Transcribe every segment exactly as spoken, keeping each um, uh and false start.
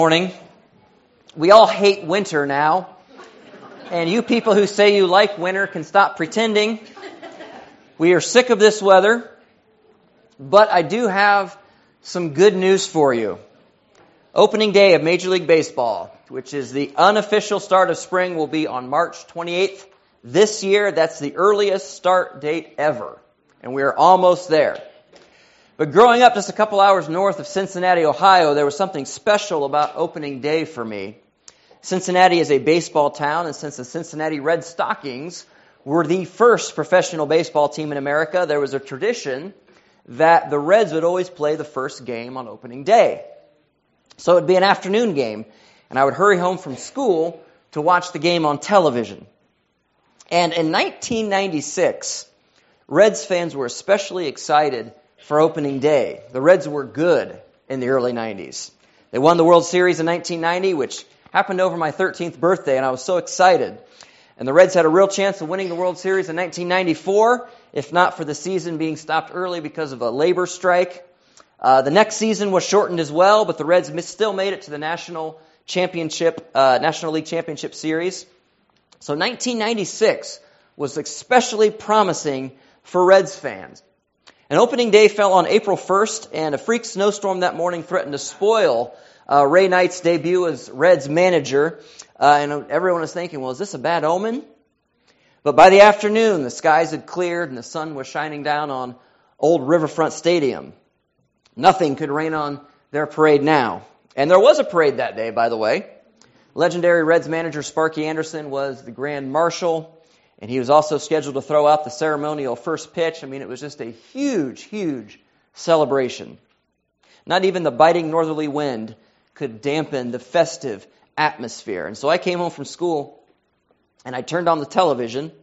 Morning. We all hate winter now, and you people who say you like winter can stop pretending. We are sick of this weather, but I do have some good news for you. Opening day of Major League Baseball, which is the unofficial start of spring, will be on March twenty-eighth this year. That's the earliest start date ever, and we are almost there. But growing up just a couple hours north of Cincinnati, Ohio, there was something special about opening day for me. Cincinnati is a baseball town, and since the Cincinnati Red Stockings were the first professional baseball team in America, there was a tradition that the Reds would always play the first game on opening day. So it would be an afternoon game, and I would hurry home from school to watch the game on television. And in nineteen ninety-six, Reds fans were especially excited for opening day. The Reds were good in the early nineties. They won the World Series in nineteen ninety, which happened over my thirteenth birthday, and I was so excited. And the Reds had a real chance of winning the World Series in nineteen ninety-four, if not for the season being stopped early because of a labor strike. Uh, the next season was shortened as well, but the Reds still made it to the National Championship, uh, National League Championship Series. So nineteen ninety-six was especially promising for Reds fans. And opening day fell on April first, and a freak snowstorm that morning threatened to spoil uh, Ray Knight's debut as Reds manager. Uh, and everyone was thinking, well, is this a bad omen? But by the afternoon, the skies had cleared and the sun was shining down on old Riverfront Stadium. Nothing could rain on their parade now. And there was a parade that day, by the way. Legendary Reds manager Sparky Anderson was the grand marshal. And he was also scheduled to throw out the ceremonial first pitch. I mean, it was just a huge, huge celebration. Not even the biting northerly wind could dampen the festive atmosphere. And so I came home from school, and I turned on the television,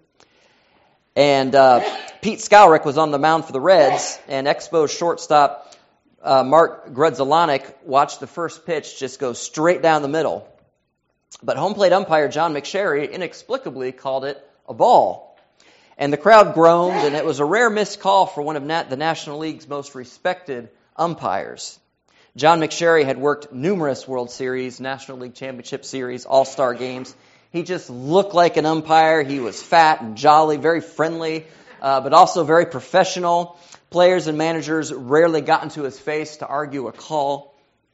and uh, Pete Skowrick was on the mound for the Reds, and Expos shortstop uh, Mark Grudzielanek watched the first pitch just go straight down the middle. But home plate umpire John McSherry inexplicably called it a ball. And the crowd groaned, and it was a rare missed call for one of nat- the National League's most respected umpires. John McSherry had worked numerous World Series, National League Championship Series, All-Star games. He just looked like an umpire. He was fat and jolly, very friendly, uh, but also very professional. Players and managers rarely got into his face to argue a call.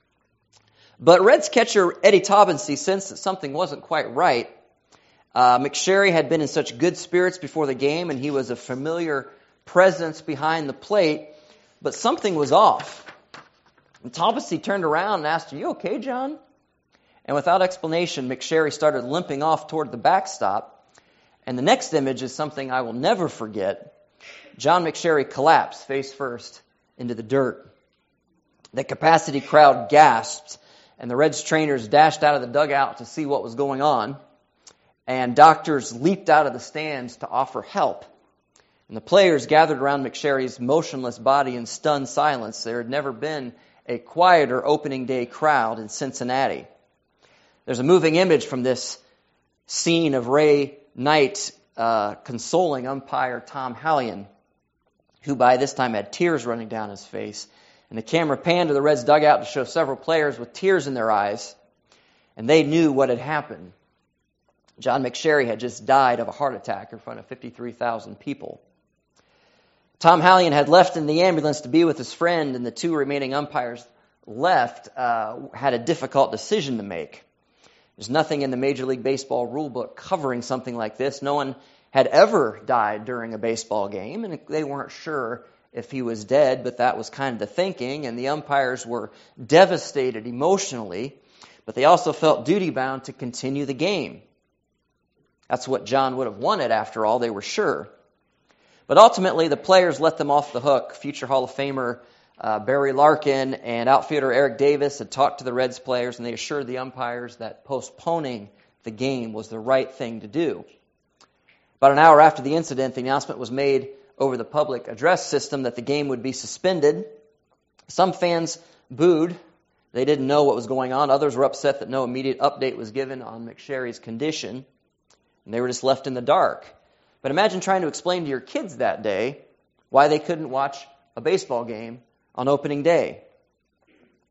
But Reds catcher Eddie Taubensee sensed that something wasn't quite right. Uh, McSherry had been in such good spirits before the game, and he was a familiar presence behind the plate, but something was off. And Taubensee turned around and asked, "Are you okay, John?" And without explanation, McSherry started limping off toward the backstop. And the next image is something I will never forget. John McSherry collapsed face first into the dirt. The capacity crowd gasped, and the Reds trainers dashed out of the dugout to see what was going on. And doctors leaped out of the stands to offer help. And the players gathered around McSherry's motionless body in stunned silence. There had never been a quieter opening day crowd in Cincinnati. There's a moving image from this scene of Ray Knight uh, consoling umpire Tom Hallion, who by this time had tears running down his face. And the camera panned to the Reds dugout to show several players with tears in their eyes. And they knew what had happened. John McSherry had just died of a heart attack in front of fifty-three thousand people. Tom Hallion had left in the ambulance to be with his friend, and the two remaining umpires left uh, had a difficult decision to make. There's nothing in the Major League Baseball rulebook covering something like this. No one had ever died during a baseball game, and they weren't sure if he was dead, but that was kind of the thinking, and the umpires were devastated emotionally, but they also felt duty-bound to continue the game. That's what John would have wanted, after all, they were sure. But ultimately, the players let them off the hook. Future Hall of Famer uh, Barry Larkin and outfielder Eric Davis had talked to the Reds players, and they assured the umpires that postponing the game was the right thing to do. About an hour after the incident, the announcement was made over the public address system that the game would be suspended. Some fans booed. They didn't know what was going on. Others were upset that no immediate update was given on McSherry's condition. And they were just left in the dark. But imagine trying to explain to your kids that day why they couldn't watch a baseball game on opening day.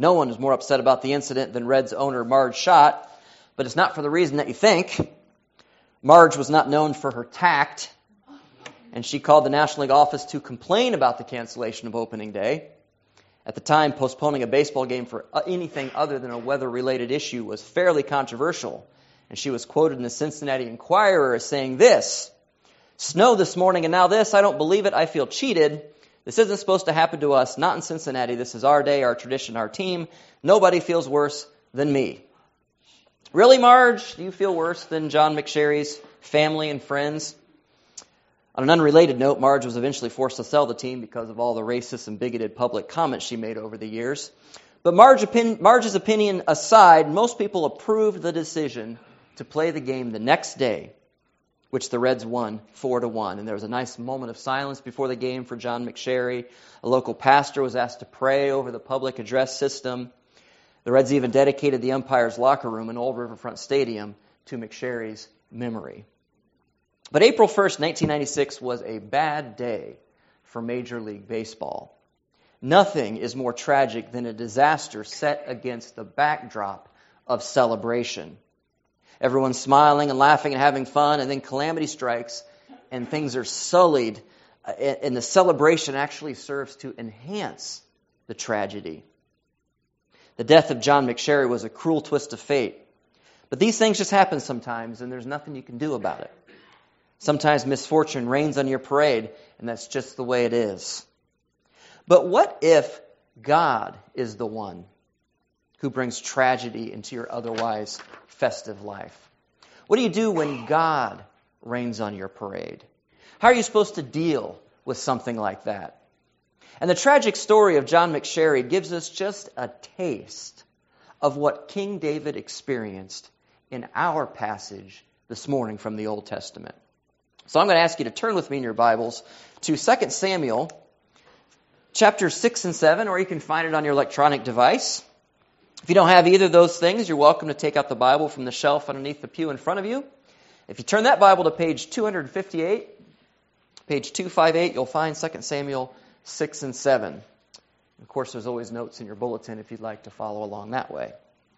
No one is more upset about the incident than Reds owner Marge Schott, but it's not for the reason that you think. Marge was not known for her tact, and she called the National League office to complain about the cancellation of opening day. At the time, postponing a baseball game for anything other than a weather-related issue was fairly controversial, and she was quoted in the Cincinnati Enquirer as saying this, "Snow this morning and now this, I don't believe it, I feel cheated. This isn't supposed to happen to us, not in Cincinnati. This is our day, our tradition, our team. Nobody feels worse than me." Really, Marge? Do you feel worse than John McSherry's family and friends? On an unrelated note, Marge was eventually forced to sell the team because of all the racist and bigoted public comments she made over the years. But Marge opin- Marge's opinion aside, most people approved the decision to play the game the next day, which the Reds won four to one. And there was a nice moment of silence before the game for John McSherry. A local pastor was asked to pray over the public address system. The Reds even dedicated the umpire's locker room in Old Riverfront Stadium to McSherry's memory. But April first, nineteen ninety-six was a bad day for Major League Baseball. Nothing is more tragic than a disaster set against the backdrop of celebration. Everyone's smiling and laughing and having fun, and then calamity strikes, and things are sullied, and the celebration actually serves to enhance the tragedy. The death of John McSherry was a cruel twist of fate. But these things just happen sometimes, and there's nothing you can do about it. Sometimes misfortune rains on your parade, and that's just the way it is. But what if God is the one who brings tragedy into your otherwise festive life? What do you do when God rains on your parade? How are you supposed to deal with something like that? And the tragic story of John McSherry gives us just a taste of what King David experienced in our passage this morning from the Old Testament. So I'm going to ask you to turn with me in your Bibles to Second Samuel chapters six and seven, or you can find it on your electronic device. If you don't have either of those things, you're welcome to take out the Bible from the shelf underneath the pew in front of you. If you turn that Bible to page two fifty-eight, page two fifty-eight, you'll find Second Samuel six and seven. Of course, there's always notes in your bulletin if you'd like to follow along that way.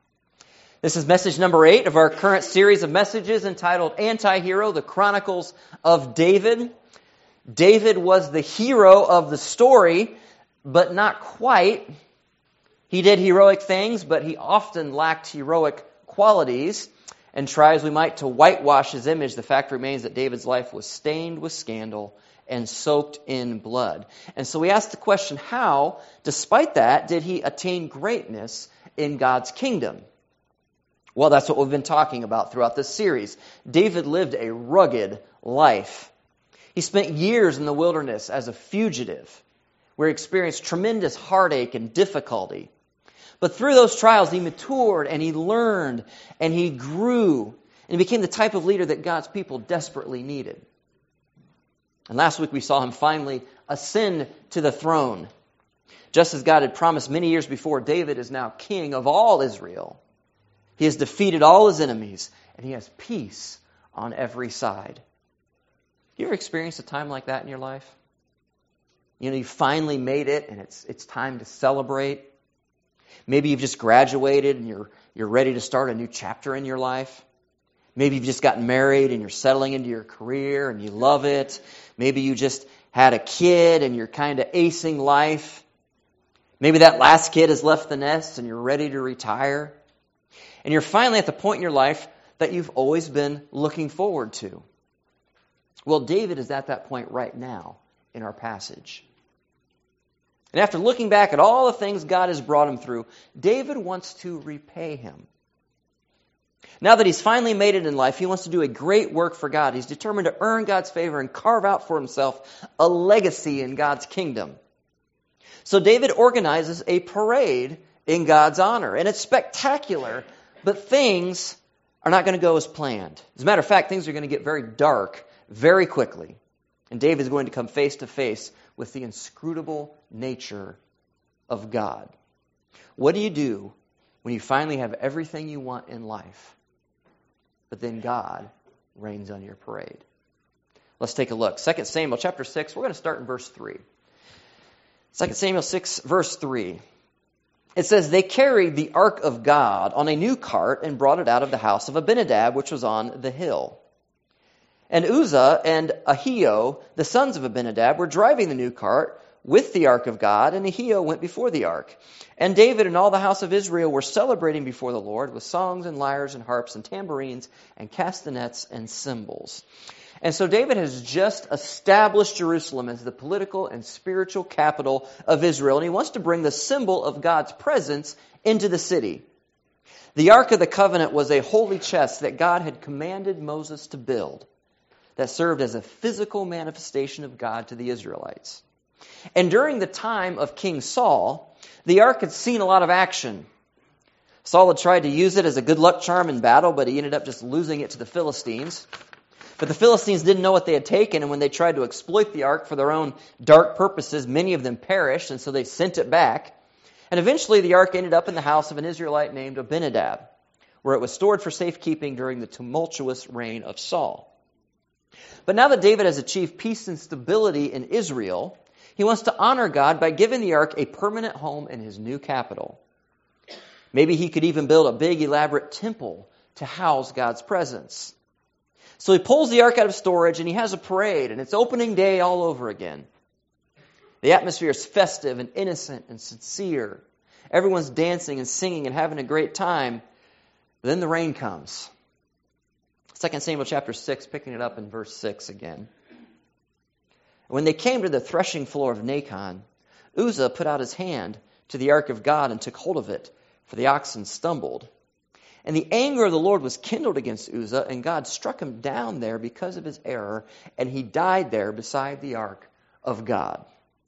This is message number eight of our current series of messages entitled Anti-Hero, the Chronicles of David. David was the hero of the story, but not quite. He did heroic things, but he often lacked heroic qualities. And try as we might to whitewash his image, the fact remains that David's life was stained with scandal and soaked in blood. And so we ask the question, how, despite that, did he attain greatness in God's kingdom? Well, that's what we've been talking about throughout this series. David lived a rugged life. He spent years in the wilderness as a fugitive, where he experienced tremendous heartache and difficulty. But through those trials, he matured and he learned and he grew and he became the type of leader that God's people desperately needed. And last week we saw him finally ascend to the throne. Just as God had promised many years before, David is now king of all Israel. He has defeated all his enemies and he has peace on every side. You ever experienced a time like that in your life? You know, you finally made it and it's it's time to celebrate. Maybe you've just graduated and you're you're ready to start a new chapter in your life. Maybe you've just gotten married and you're settling into your career and you love it. Maybe you just had a kid and you're kind of acing life. Maybe that last kid has left the nest and you're ready to retire. And you're finally at the point in your life that you've always been looking forward to. Well, David is at that point right now in our passage. And after looking back at all the things God has brought him through, David wants to repay him. Now that he's finally made it in life, he wants to do a great work for God. He's determined to earn God's favor and carve out for himself a legacy in God's kingdom. So David organizes a parade in God's honor. And it's spectacular, but things are not going to go as planned. As a matter of fact, things are going to get very dark very quickly. And David is going to come face to face with the inscrutable nature of God. What do you do when you finally have everything you want in life, but then God rains on your parade? Let's take a look. Second Samuel chapter six, we're going to start in verse three. Second Samuel six, verse three. it says, they carried the ark of God on a new cart and brought it out of the house of Abinadab, which was on the hill. And Uzzah and Ahio, the sons of Abinadab, were driving the new cart with the ark of God, and Ahio went before the ark. And David and all the house of Israel were celebrating before the Lord with songs and lyres and harps and tambourines and castanets and cymbals. And so David has just established Jerusalem as the political and spiritual capital of Israel, and he wants to bring the symbol of God's presence into the city. The Ark of the Covenant was a holy chest that God had commanded Moses to build that served as a physical manifestation of God to the Israelites. And during the time of King Saul, the Ark had seen a lot of action. Saul had tried to use it as a good luck charm in battle, but he ended up just losing it to the Philistines. But the Philistines didn't know what they had taken, and when they tried to exploit the ark for their own dark purposes, many of them perished, and so they sent it back. And eventually the ark ended up in the house of an Israelite named Abinadab, where it was stored for safekeeping during the tumultuous reign of Saul. But now that David has achieved peace and stability in Israel, he wants to honor God by giving the ark a permanent home in his new capital. Maybe he could even build a big, elaborate temple to house God's presence. So he pulls the ark out of storage and he has a parade, and it's opening day all over again. The atmosphere is festive and innocent and sincere. Everyone's dancing and singing and having a great time. But then the rain comes. Second Samuel chapter six, picking it up in verse six again. When they came to the threshing floor of Nacon, Uzzah put out his hand to the ark of God and took hold of it, for the oxen stumbled. And the anger of the Lord was kindled against Uzzah, and God struck him down there because of his error, and he died there beside the ark of God.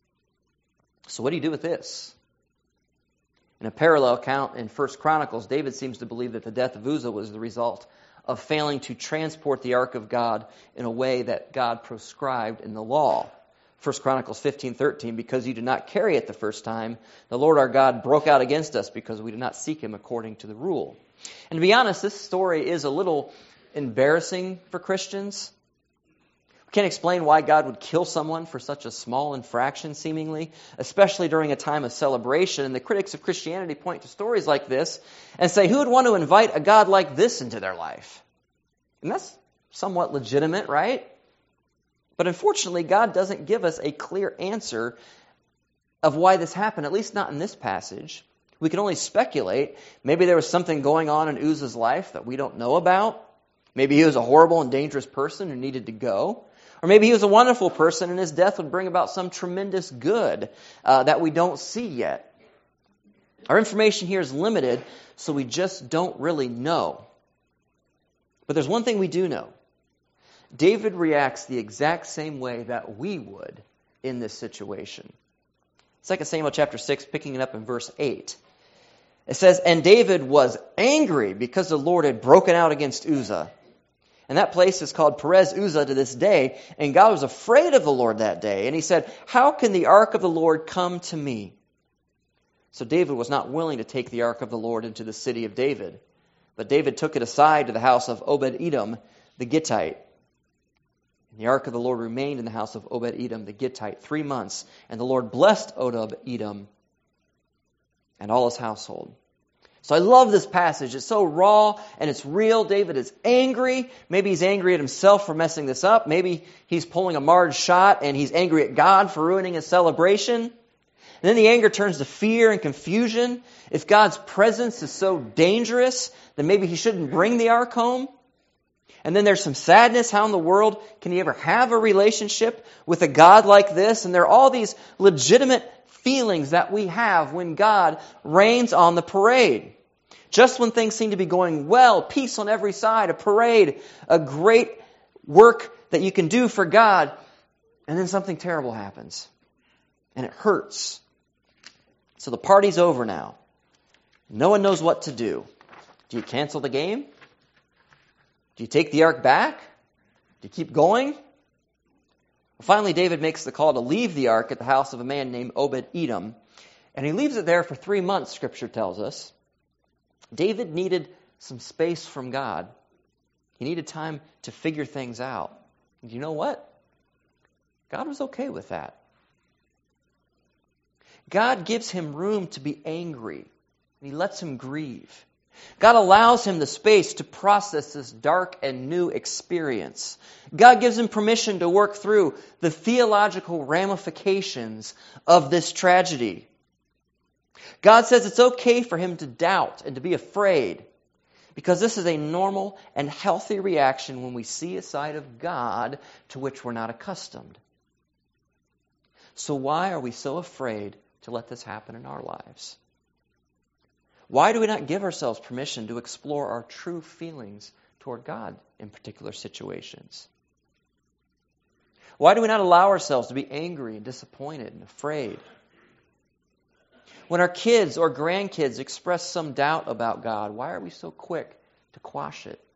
So what do you do with this? In a parallel account in First Chronicles, David seems to believe that the death of Uzzah was the result of failing to transport the ark of God in a way that God prescribed in the law. First Chronicles fifteen thirteen, because you did not carry it the first time, the Lord our God broke out against us because we did not seek him according to the rule. And to be honest, this story is a little embarrassing for Christians. We can't explain why God would kill someone for such a small infraction, seemingly, especially during a time of celebration. And the critics of Christianity point to stories like this and say, who would want to invite a God like this into their life? And that's somewhat legitimate, right? But unfortunately, God doesn't give us a clear answer of why this happened, at least not in this passage. We can only speculate. Maybe there was something going on in Uzzah's life that we don't know about. Maybe he was a horrible and dangerous person who needed to go. Or maybe he was a wonderful person and his death would bring about some tremendous good uh, that we don't see yet. Our information here is limited, so we just don't really know. But there's one thing we do know. David reacts the exact same way that we would in this situation. Second Samuel chapter six, picking it up in verse eight. It says, and David was angry because the Lord had broken out against Uzzah. And that place is called Perez Uzzah to this day. And God was afraid of the Lord that day. And he said, how can the ark of the Lord come to me? So David was not willing to take the ark of the Lord into the city of David. But David took it aside to the house of Obed-Edom the Gittite. And the ark of the Lord remained in the house of Obed-Edom the Gittite three months. And the Lord blessed Obed-Edom and all his household. So I love this passage. It's so raw and it's real. David is angry. Maybe he's angry at himself for messing this up. Maybe he's pulling a marred shot and he's angry at God for ruining his celebration. And then the anger turns to fear and confusion. If God's presence is so dangerous, then maybe he shouldn't bring the ark home. And then there's some sadness. How in the world can he ever have a relationship with a God like this? And there are all these legitimate feelings that we have when God reigns on the parade. Just when things seem to be going well, peace on every side, a parade, a great work that you can do for God, and then something terrible happens. And it hurts. So the party's over now. No one knows what to do. Do you cancel the game? Do you take the ark back? Do you keep going? Well, finally, David makes the call to leave the ark at the house of a man named Obed-Edom. And he leaves it there for three months, Scripture tells us. David needed some space from God. He needed time to figure things out. And you know what? God was okay with that. God gives him room to be angry He lets him grieve. God allows him the space to process this dark and new experience. God gives him permission to work through the theological ramifications of this tragedy. God says it's okay for him to doubt and to be afraid, because this is a normal and healthy reaction when we see a side of God to which we're not accustomed. So why are we so afraid to let this happen in our lives? Why do we not give ourselves permission to explore our true feelings toward God in particular situations? Why do we not allow ourselves to be angry and disappointed and afraid? When our kids or grandkids express some doubt about God, why are we so quick to quash it?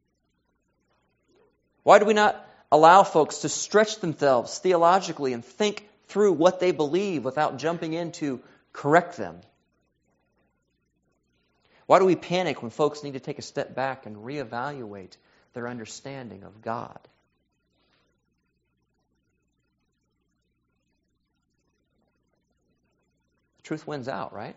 Why do we not allow folks to stretch themselves theologically and think through what they believe without jumping in to correct them? Why do we panic when folks need to take a step back and reevaluate their understanding of God? The truth wins out, right?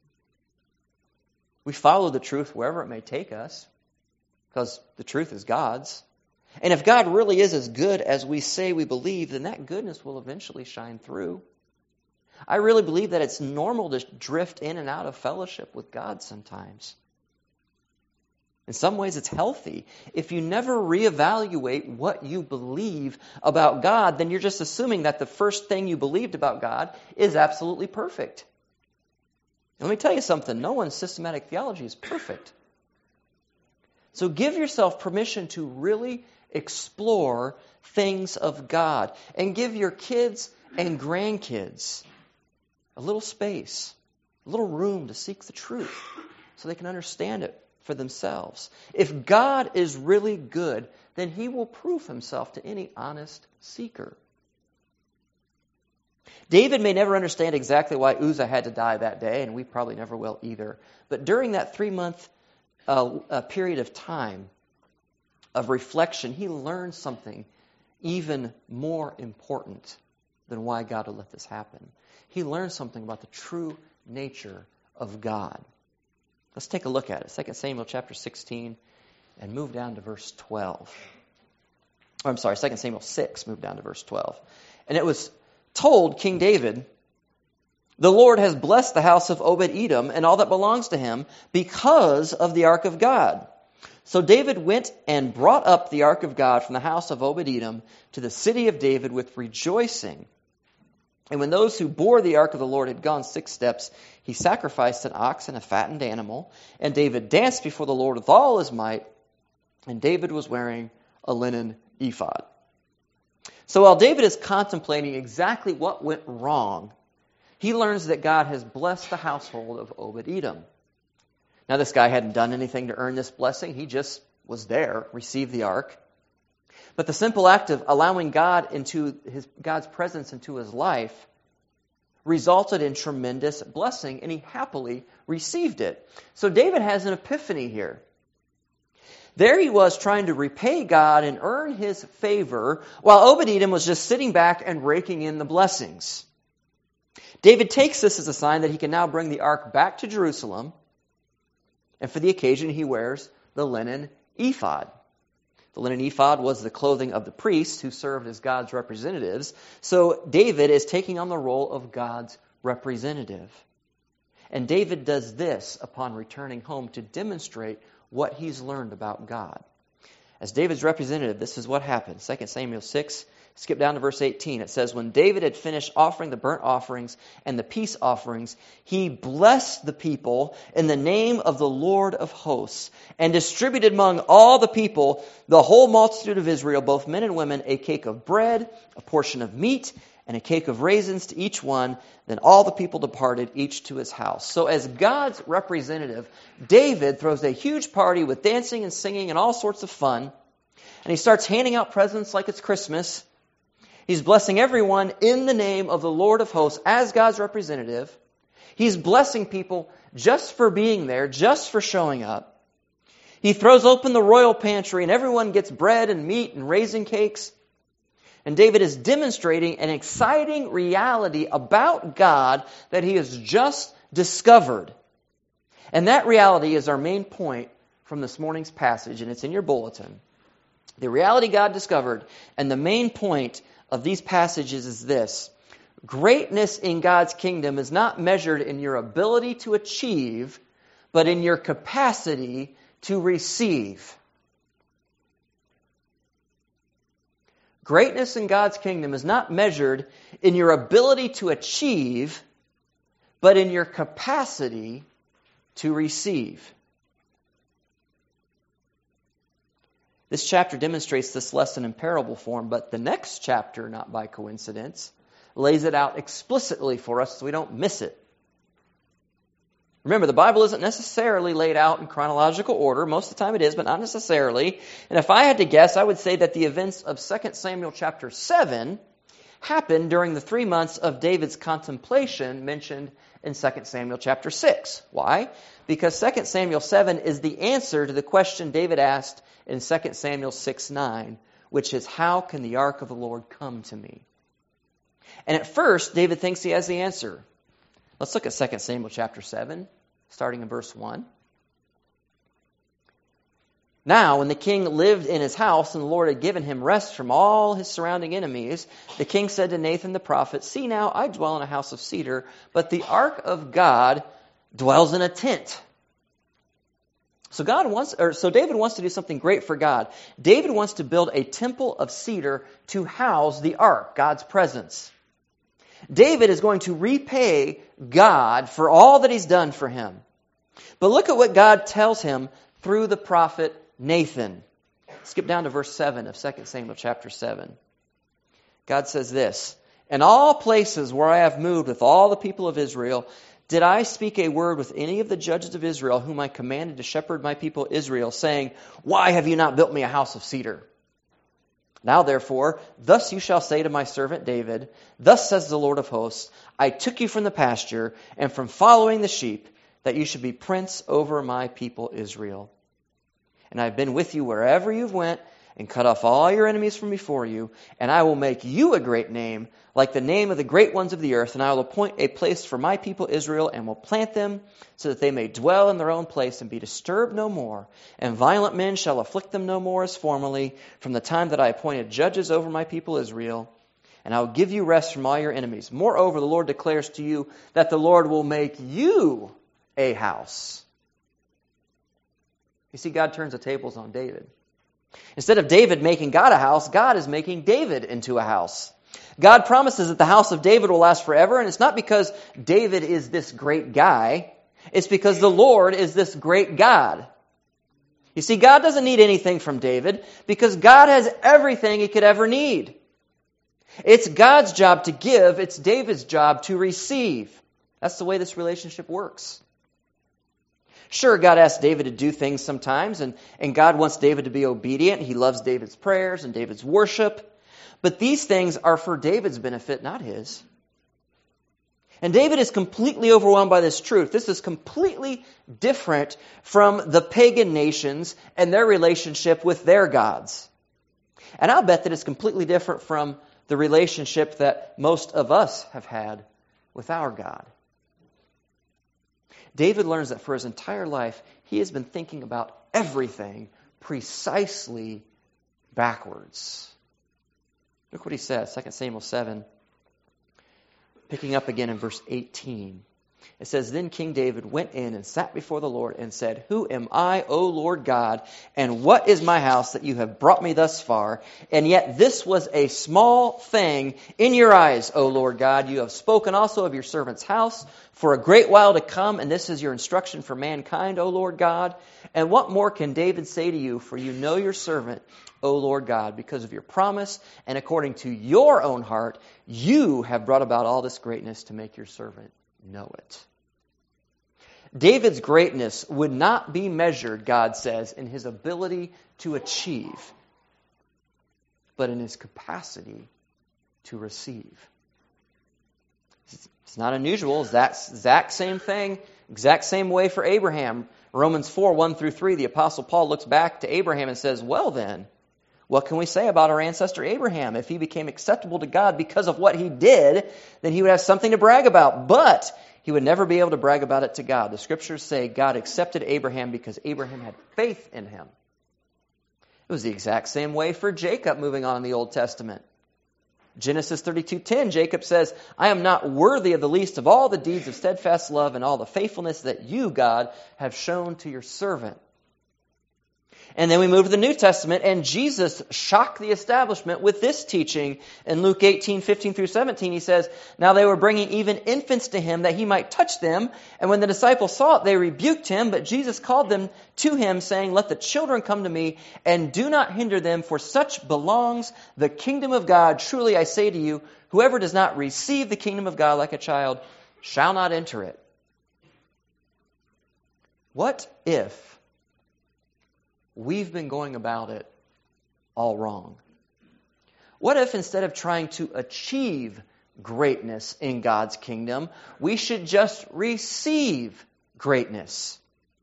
We follow the truth wherever it may take us, because the truth is God's. And if God really is as good as we say we believe, then that goodness will eventually shine through. I really believe that it's normal to drift in and out of fellowship with God sometimes. In some ways, it's healthy. If you never reevaluate what you believe about God, then you're just assuming that the first thing you believed about God is absolutely perfect. And let me tell you something. No one's systematic theology is perfect. So give yourself permission to really explore things of God. And give your kids and grandkids a little space, a little room to seek the truth so they can understand it for themselves. If God is really good, then He will prove Himself to any honest seeker. David may never understand exactly why Uzzah had to die that day, and we probably never will either. But during that three-month uh, uh, period of time of reflection, he learned something even more important than why God would let this happen. He learned something about the true nature of God. Let's take a look at it. Second Samuel chapter sixteen, and move down to verse twelve. Oh, I'm sorry, Second Samuel six, move down to verse twelve. And it was told King David, "The Lord has blessed the house of Obed-Edom and all that belongs to him because of the ark of God." So David went and brought up the ark of God from the house of Obed-Edom to the city of David with rejoicing. And when those who bore the ark of the Lord had gone six steps, he sacrificed an ox and a fattened animal. And David danced before the Lord with all his might. And David was wearing a linen ephod. So while David is contemplating exactly what went wrong, he learns that God has blessed the household of Obed-Edom. Now, this guy hadn't done anything to earn this blessing. He just was there, received the ark. But the simple act of allowing God into his God's presence into his life resulted in tremendous blessing, and he happily received it. So David has an epiphany here. There he was trying to repay God and earn his favor, while Obed-Edom was just sitting back and raking in the blessings. David takes this as a sign that he can now bring the ark back to Jerusalem, and for the occasion he wears the linen ephod. The linen ephod was the clothing of the priests who served as God's representatives. So David is taking on the role of God's representative. And David does this upon returning home to demonstrate what he's learned about God. As David's representative, this is what happened. Second Samuel six, skip down to verse eighteen. It says, "When David had finished offering the burnt offerings and the peace offerings, he blessed the people in the name of the Lord of hosts, and distributed among all the people, the whole multitude of Israel, both men and women, a cake of bread, a portion of meat, and a cake of raisins to each one. Then all the people departed, each to his house." So as God's representative, David throws a huge party with dancing and singing and all sorts of fun. And he starts handing out presents like it's Christmas. He's blessing everyone in the name of the Lord of hosts as God's representative. He's blessing people just for being there, just for showing up. He throws open the royal pantry and everyone gets bread and meat and raisin cakes. And David is demonstrating an exciting reality about God that he has just discovered. And that reality is our main point from this morning's passage, and it's in your bulletin. The reality God discovered, and the main point of these passages is this. Greatness in God's kingdom is not measured in your ability to achieve, but in your capacity to receive. Greatness in God's kingdom is not measured in your ability to achieve, but in your capacity to receive. This chapter demonstrates this lesson in parable form, but the next chapter, not by coincidence, lays it out explicitly for us so we don't miss it. Remember, the Bible isn't necessarily laid out in chronological order. Most of the time it is, but not necessarily. And if I had to guess, I would say that the events of Second Samuel chapter seven happened during the three months of David's contemplation mentioned in Second Samuel chapter six. Why? Because Second Samuel seven is the answer to the question David asked in Second Samuel six nine, which is, how can the ark of the Lord come to me? And at first, David thinks he has the answer. Let's look at Second Samuel chapter seven, starting in verse one. Now, when the king lived in his house and the Lord had given him rest from all his surrounding enemies, the king said to Nathan the prophet, "See now, I dwell in a house of cedar, but the ark of God dwells in a tent." So God wants, or so David wants to do something great for God. David wants to build a temple of cedar to house the ark, God's presence. David is going to repay God for all that he's done for him. But look at what God tells him through the prophet Nathan. Skip down to verse seven of Second Samuel chapter seven. God says this, "In all places where I have moved with all the people of Israel, did I speak a word with any of the judges of Israel whom I commanded to shepherd my people Israel, saying, 'Why have you not built me a house of cedar?' Now therefore, thus you shall say to my servant David, 'Thus says the Lord of hosts, I took you from the pasture and from following the sheep, that you should be prince over my people Israel. And I have been with you wherever you went, and cut off all your enemies from before you, and I will make you a great name, like the name of the great ones of the earth, and I will appoint a place for my people Israel, and will plant them, so that they may dwell in their own place, and be disturbed no more. And violent men shall afflict them no more as formerly, from the time that I appointed judges over my people Israel. And I will give you rest from all your enemies. Moreover, the Lord declares to you that the Lord will make you a house." You see, God turns the tables on David. Instead of David making God a house, God is making David into a house. God promises that the house of David will last forever, and it's not because David is this great guy. It's because the Lord is this great God. You see, God doesn't need anything from David because God has everything he could ever need. It's God's job to give. It's David's job to receive. That's the way this relationship works. Sure, God asks David to do things sometimes, and, and God wants David to be obedient. He loves David's prayers and David's worship. But these things are for David's benefit, not his. And David is completely overwhelmed by this truth. This is completely different from the pagan nations and their relationship with their gods. And I'll bet that it's completely different from the relationship that most of us have had with our God. David learns that for his entire life, he has been thinking about everything precisely backwards. Look what he says, Second Samuel seven, picking up again in verse eighteen. It says, "Then King David went in and sat before the Lord and said, 'Who am I, O Lord God, and what is my house that you have brought me thus far? And yet this was a small thing in your eyes, O Lord God. You have spoken also of your servant's house for a great while to come, and this is your instruction for mankind, O Lord God. And what more can David say to you? For you know your servant, O Lord God, because of your promise, and according to your own heart, you have brought about all this greatness to make your servant know it.'" David's greatness would not be measured, God says, in his ability to achieve, but in his capacity to receive. It's not unusual. It's that exact same thing, exact same way for Abraham. Romans four, one through three, the Apostle Paul looks back to Abraham and says, "Well then, What can we say about our ancestor Abraham? If he became acceptable to God because of what he did, then he would have something to brag about. But he would never be able to brag about it to God. The scriptures say God accepted Abraham because Abraham had faith in him. It was the exact same way for Jacob moving on in the Old Testament. Genesis thirty-two ten, Jacob says, I am not worthy of the least of all the deeds of steadfast love and all the faithfulness that you, God, have shown to your servant. And then we move to the New Testament, and Jesus shocked the establishment with this teaching. In Luke eighteen fifteen through seventeen, he says, Now they were bringing even infants to him that he might touch them. And when the disciples saw it, they rebuked him. But Jesus called them to him, saying, Let the children come to me, and do not hinder them, for such belongs the kingdom of God. Truly I say to you, whoever does not receive the kingdom of God like a child shall not enter it. What if we've been going about it all wrong? What if instead of trying to achieve greatness in God's kingdom, we should just receive greatness?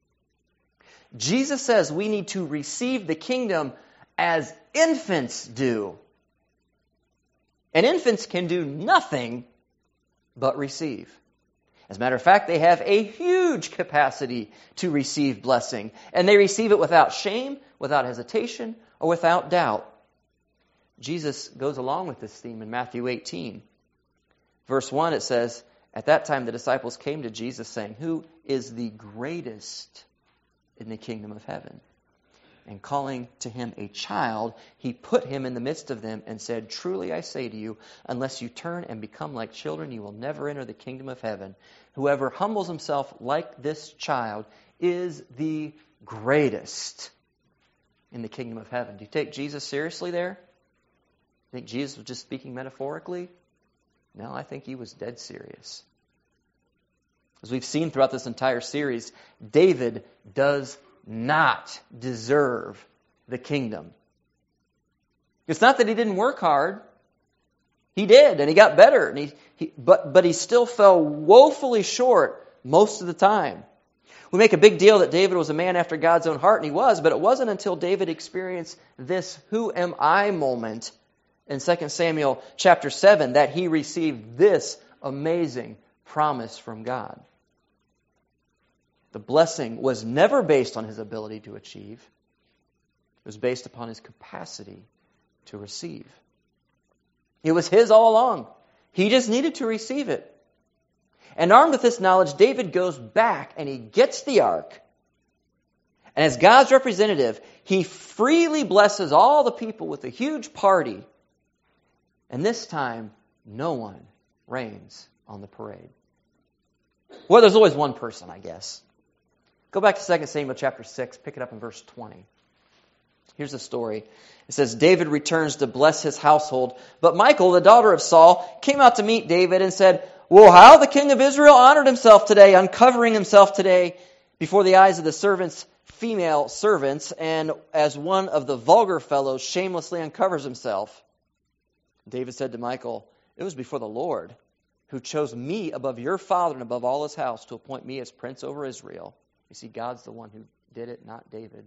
Jesus says we need to receive the kingdom as infants do. And infants can do nothing but receive. As a matter of fact, they have a huge capacity to receive blessing. And they receive it without shame, without hesitation, or without doubt. Jesus goes along with this theme in Matthew eighteen. Verse one, it says, At that time the disciples came to Jesus saying, Who is the greatest in the kingdom of heaven? And calling to him a child, he put him in the midst of them and said, Truly I say to you, unless you turn and become like children, you will never enter the kingdom of heaven. Whoever humbles himself like this child is the greatest in the kingdom of heaven. Do you take Jesus seriously there? Think Jesus was just speaking metaphorically? No, I think he was dead serious. As we've seen throughout this entire series, David does not deserve the kingdom. It's not that he didn't work hard. He did, and he got better. And he, he, but, but he still fell woefully short most of the time. We make a big deal that David was a man after God's own heart, and he was, but it wasn't until David experienced this who am I moment in Second Samuel chapter seven that he received this amazing promise from God. The blessing was never based on his ability to achieve. It was based upon his capacity to receive. It was his all along. He just needed to receive it. And armed with this knowledge, David goes back and he gets the ark. And as God's representative, he freely blesses all the people with a huge party. And this time, no one rains on the parade. Well, there's always one person, I guess. Go back to Second Samuel chapter six, pick it up in verse twenty. Here's the story. It says, David returns to bless his household, but Michal, the daughter of Saul, came out to meet David and said, Well, how the king of Israel honored himself today, uncovering himself today before the eyes of the servants, female servants, and as one of the vulgar fellows shamelessly uncovers himself. David said to Michal, It was before the Lord who chose me above your father and above all his house to appoint me as prince over Israel. You see, God's the one who did it, not David.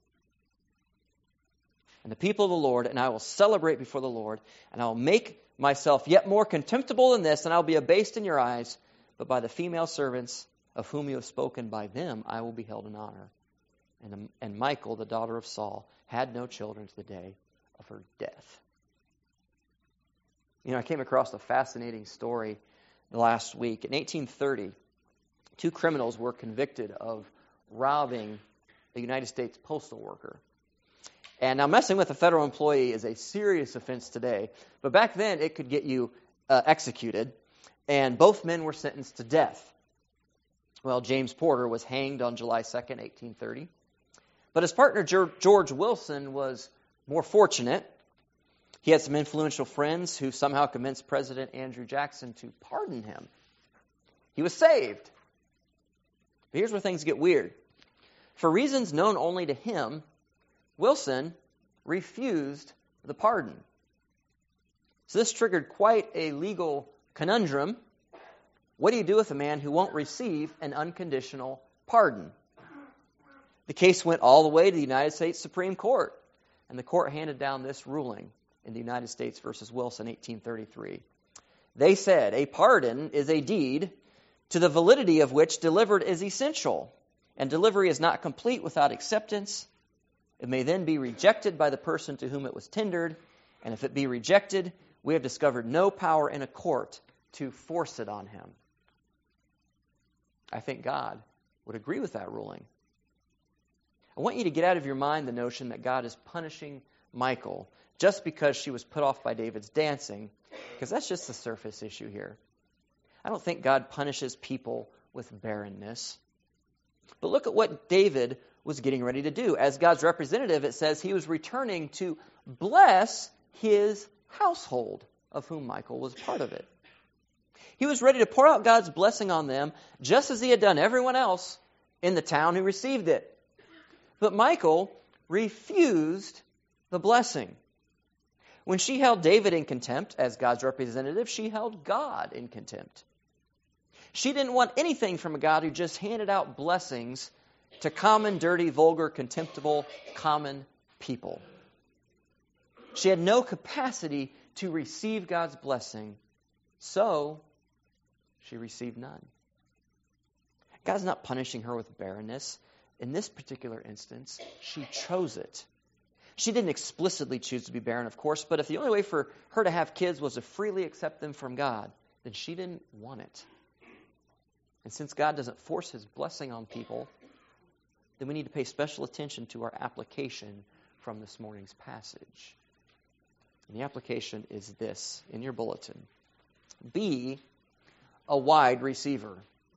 And the people of the Lord, and I will celebrate before the Lord, and I will make myself yet more contemptible than this, and I will be abased in your eyes, but by the female servants of whom you have spoken, by them I will be held in honor. And, and Michal, the daughter of Saul, had no children to the day of her death. You know, I came across a fascinating story last week. In eighteen thirty, two criminals were convicted of robbing a United States postal worker. And now messing with a federal employee is a serious offense today. But back then, it could get you uh, executed. And both men were sentenced to death. Well, James Porter was hanged on July second, eighteen thirty. But his partner, George Wilson, was more fortunate. He had some influential friends who somehow convinced President Andrew Jackson to pardon him. He was saved. But here's where things get weird. For reasons known only to him, Wilson refused the pardon. So this triggered quite a legal conundrum. What do you do with a man who won't receive an unconditional pardon? The case went all the way to the United States Supreme Court. And the court handed down this ruling in the United States versus Wilson, eighteen thirty-three. They said, a pardon is a deed to the validity of which delivered is essential, and delivery is not complete without acceptance. It may then be rejected by the person to whom it was tendered, and if it be rejected, we have discovered no power in a court to force it on him. I think God would agree with that ruling. I want you to get out of your mind the notion that God is punishing Michal just because she was put off by David's dancing, because that's just the surface issue here. I don't think God punishes people with barrenness. But look at what David was getting ready to do. As God's representative, it says he was returning to bless his household, of whom Michal was part of it. He was ready to pour out God's blessing on them, just as he had done everyone else in the town who received it. But Michal refused the blessing. When she held David in contempt as God's representative, she held God in contempt. She didn't want anything from a God who just handed out blessings to common, dirty, vulgar, contemptible, common people. She had no capacity to receive God's blessing, so she received none. God's not punishing her with barrenness. In this particular instance, she chose it. She didn't explicitly choose to be barren, of course, but if the only way for her to have kids was to freely accept them from God, then she didn't want it. And since God doesn't force his blessing on people, then we need to pay special attention to our application from this morning's passage. And the application is this in your bulletin. Be a wide receiver.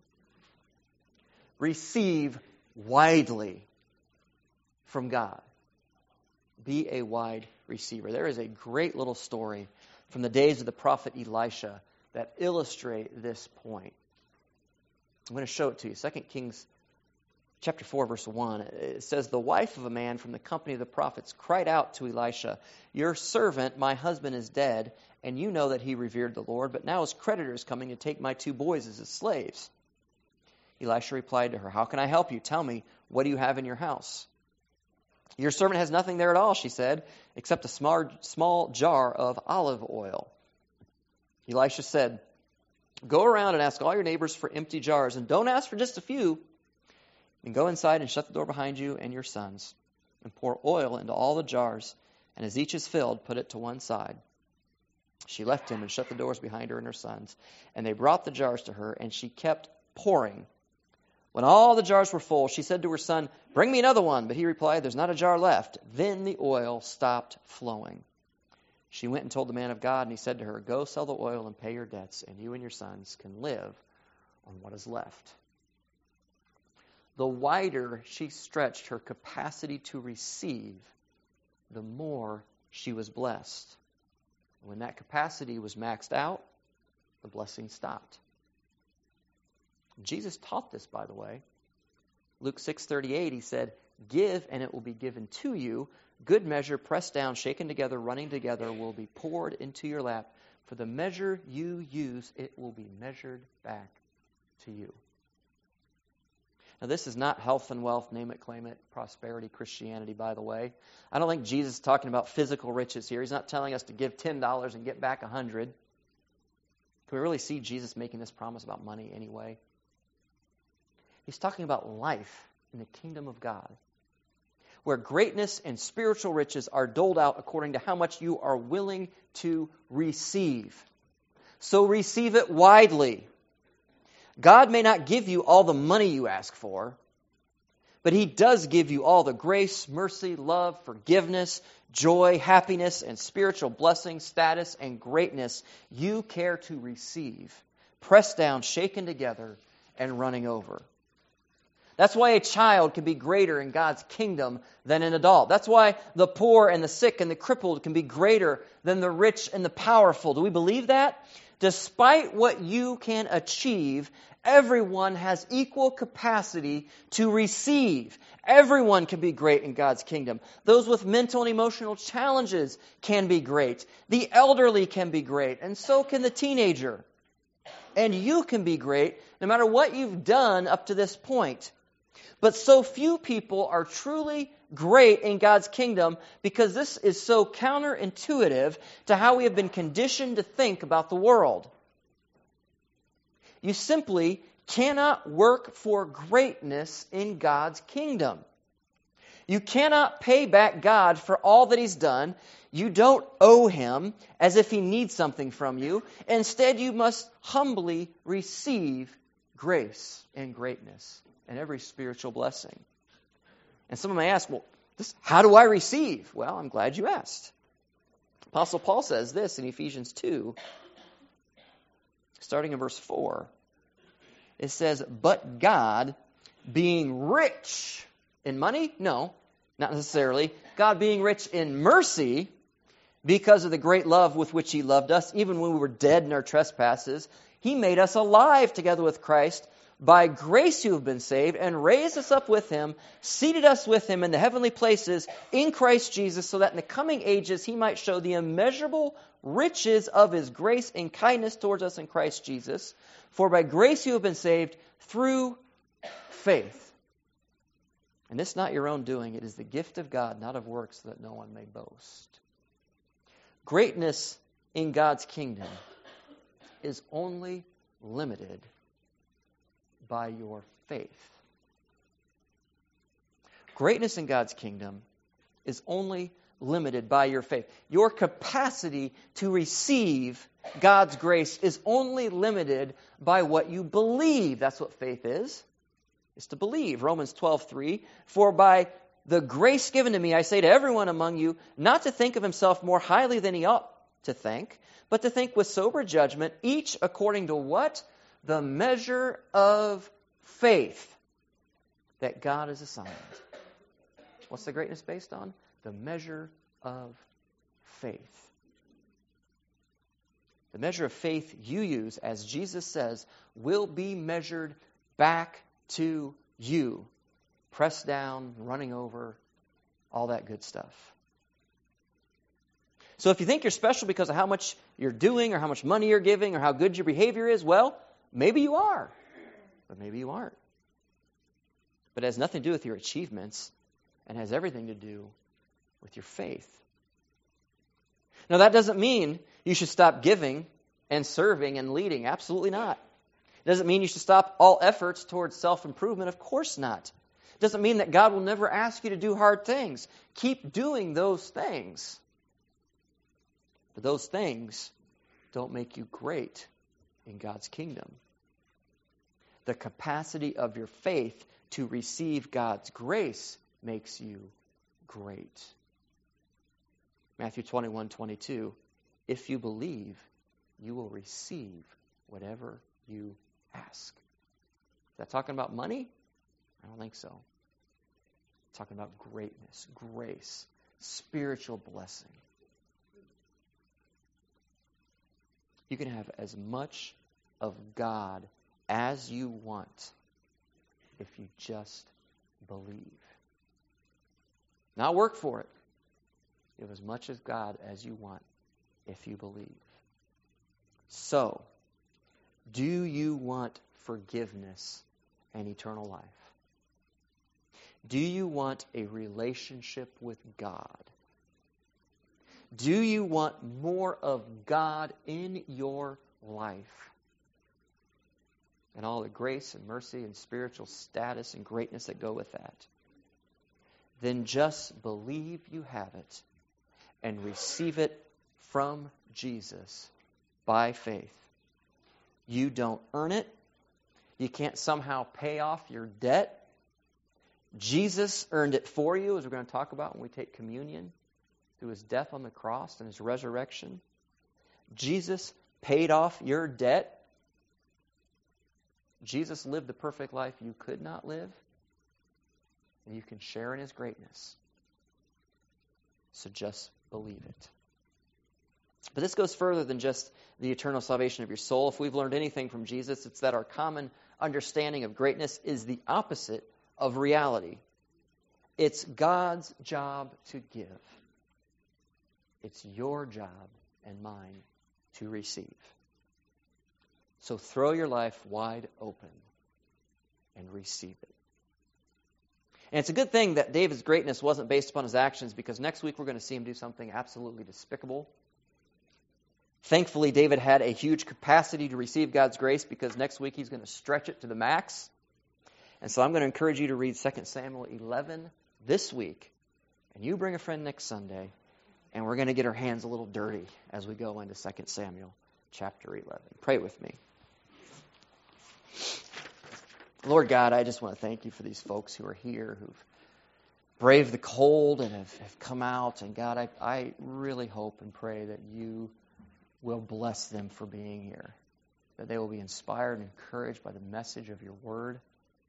Receive widely from God. Be a wide receiver. There is a great little story from the days of the prophet Elisha that illustrate this point. I'm going to show it to you. Second Kings chapter four, verse one. It says, the wife of a man from the company of the prophets cried out to Elisha, your servant, my husband, is dead, and you know that he revered the Lord, but now his creditor is coming to take my two boys as his slaves. Elisha replied to her, how can I help you? Tell me, what do you have in your house? Your servant has nothing there at all, she said, except a small, small jar of olive oil. Elisha said, go around and ask all your neighbors for empty jars, and don't ask for just a few. And go inside and shut the door behind you and your sons, and pour oil into all the jars, and as each is filled, put it to one side. She left him and shut the doors behind her and her sons, and they brought the jars to her, and she kept pouring. When all the jars were full, she said to her son, bring me another one. But he replied, there's not a jar left. Then the oil stopped flowing. She went and told the man of God, and he said to her, go sell the oil and pay your debts, and you and your sons can live on what is left. The wider she stretched her capacity to receive, the more she was blessed. When that capacity was maxed out, the blessing stopped. Jesus taught this, by the way. Luke six thirty-eight, he said, give and it will be given to you. Good measure, pressed down, shaken together, running together, will be poured into your lap. For the measure you use, it will be measured back to you. Now, this is not health and wealth, name it, claim it, prosperity Christianity, by the way. I don't think Jesus is talking about physical riches here. He's not telling us to give ten dollars and get back one hundred dollars. Can we really see Jesus making this promise about money anyway? He's talking about life in the kingdom of God, where greatness and spiritual riches are doled out according to how much you are willing to receive. So receive it widely. God may not give you all the money you ask for, but he does give you all the grace, mercy, love, forgiveness, joy, happiness, and spiritual blessing, status, and greatness you care to receive, pressed down, shaken together, and running over. That's why a child can be greater in God's kingdom than an adult. That's why the poor and the sick and the crippled can be greater than the rich and the powerful. Do we believe that? Despite what you can achieve, everyone has equal capacity to receive. Everyone can be great in God's kingdom. Those with mental and emotional challenges can be great. The elderly can be great, and so can the teenager. And you can be great no matter what you've done up to this point. But so few people are truly great in God's kingdom because this is so counterintuitive to how we have been conditioned to think about the world. You simply cannot work for greatness in God's kingdom. You cannot pay back God for all that He's done. You don't owe Him as if He needs something from you. Instead, you must humbly receive grace and greatness and every spiritual blessing. And someone may ask, well, this, how do I receive? Well, I'm glad you asked. Apostle Paul says this in Ephesians two, starting in verse four. It says, but God, being rich in money? No, not necessarily. God being rich in mercy, because of the great love with which He loved us, even when we were dead in our trespasses, He made us alive together with Christ. By grace you have been saved, and raised us up with Him, seated us with Him in the heavenly places in Christ Jesus, so that in the coming ages He might show the immeasurable riches of His grace and kindness towards us in Christ Jesus. For by grace you have been saved through faith. And this is not your own doing. It is the gift of God, not of works, so that no one may boast. Greatness in God's kingdom is only limited by your faith. Greatness in God's kingdom is only limited by your faith. Your capacity to receive God's grace is only limited by what you believe. That's what faith is. It's to believe. Romans twelve three. For by the grace given to me, I say to everyone among you, not to think of himself more highly than he ought to think, but to think with sober judgment, each according to what? The measure of faith that God has assigned. What's the greatness based on? The measure of faith. The measure of faith you use, as Jesus says, will be measured back to you. Pressed down, running over, all that good stuff. So if you think you're special because of how much you're doing or how much money you're giving or how good your behavior is, well, maybe you are, but maybe you aren't. But it has nothing to do with your achievements and has everything to do with your faith. Now, that doesn't mean you should stop giving and serving and leading. Absolutely not. It doesn't mean you should stop all efforts towards self-improvement. Of course not. It doesn't mean that God will never ask you to do hard things. Keep doing those things. But those things don't make you great in God's kingdom. The capacity of your faith to receive God's grace makes you great. Matthew twenty-one twenty-two. If you believe, you will receive whatever you ask. Is that talking about money? I don't think so. It's talking about greatness, grace, spiritual blessing. You can have as much of God as you want if you just believe. Not work for it. You have as much of God as you want if you believe. So, do you want forgiveness and eternal life? Do you want a relationship with God? Do you want more of God in your life? And all the grace and mercy and spiritual status and greatness that go with that? Then just believe you have it and receive it from Jesus by faith. You don't earn it. You can't somehow pay off your debt. Jesus earned it for you, as we're going to talk about when we take communion, through His death on the cross and His resurrection. Jesus paid off your debt. Jesus lived the perfect life you could not live, and you can share in His greatness. So just believe it. But this goes further than just the eternal salvation of your soul. If we've learned anything from Jesus, it's that our common understanding of greatness is the opposite of reality. It's God's job to give. It's your job and mine to receive. So throw your life wide open and receive it. And it's a good thing that David's greatness wasn't based upon his actions, because next week we're going to see him do something absolutely despicable. Thankfully, David had a huge capacity to receive God's grace, because next week he's going to stretch it to the max. And so I'm going to encourage you to read Second Samuel eleven this week. And you bring a friend next Sunday, and we're going to get our hands a little dirty as we go into Second Samuel chapter eleven. Pray with me. Lord God, I just want to thank you for these folks who are here, who've braved the cold and have, have come out. And God, I, I really hope and pray that you will bless them for being here, that they will be inspired and encouraged by the message of your word,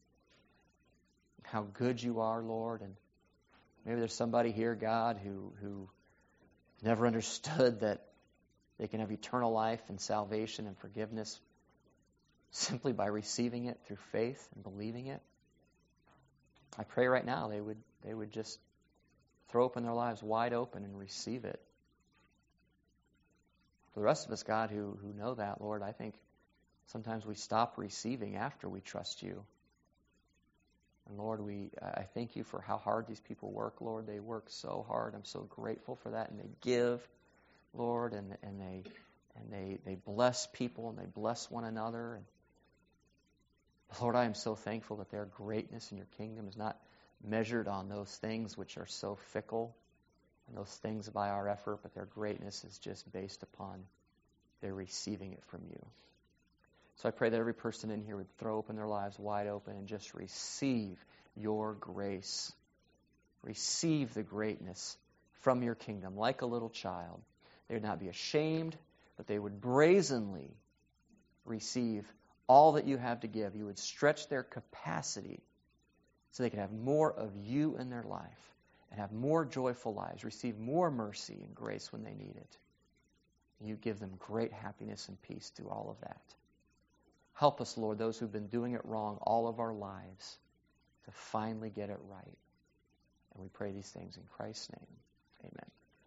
how good you are, Lord. And maybe there's somebody here, God, who, who never understood that they can have eternal life and salvation and forgiveness simply by receiving it through faith and believing it. I pray right now they would they would just throw open their lives wide open and receive it. For the rest of us, God, who, who know that, Lord, I think sometimes we stop receiving after we trust you. And Lord, we I thank you for how hard these people work, Lord. They work so hard. I'm so grateful for that. And they give, Lord, and and they and they, they bless people and they bless one another. And Lord, I am so thankful that their greatness in your kingdom is not measured on those things which are so fickle and those things by our effort, but their greatness is just based upon their receiving it from you. So I pray that every person in here would throw open their lives wide open and just receive your grace. Receive the greatness from your kingdom like a little child. They would not be ashamed, but they would brazenly receive all that you have to give. You would stretch their capacity so they could have more of you in their life and have more joyful lives, receive more mercy and grace when they need it. You give them great happiness and peace through all of that. Help us, Lord, those who've been doing it wrong all of our lives, to finally get it right. And we pray these things in Christ's name.